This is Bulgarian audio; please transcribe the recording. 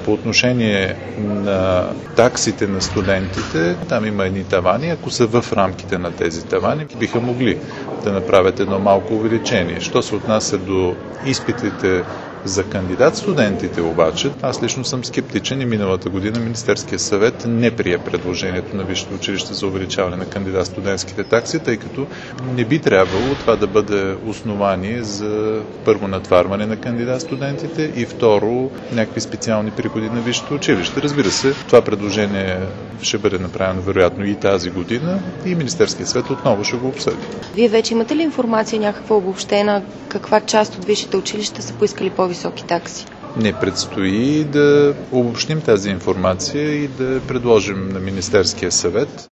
По отношение на таксите на студентите, там има едни тавани. Ако са в рамките на тези тавани, биха могли да направят едно малко увеличение. Що се отнася до изпитите за кандидат-студентите обаче, аз лично съм скептичен и миналата година Министерския съвет не прие предложението на Висшето училище за увеличаване на кандидат-студентските такси, тъй като не би трябвало това да бъде основание за първо натварване на кандидат-студентите и второ някакви специални приходи на Висшето училище. Разбира се, това предложение ще бъде направено вероятно и тази година и Министерския съвет отново ще го обсъди. Вие вече имате ли информация, някаква обобщена, каква част от висшите училища са поискали по-високи такси? Не, предстои да обобщим тази информация и да предложим на Министерския съвет.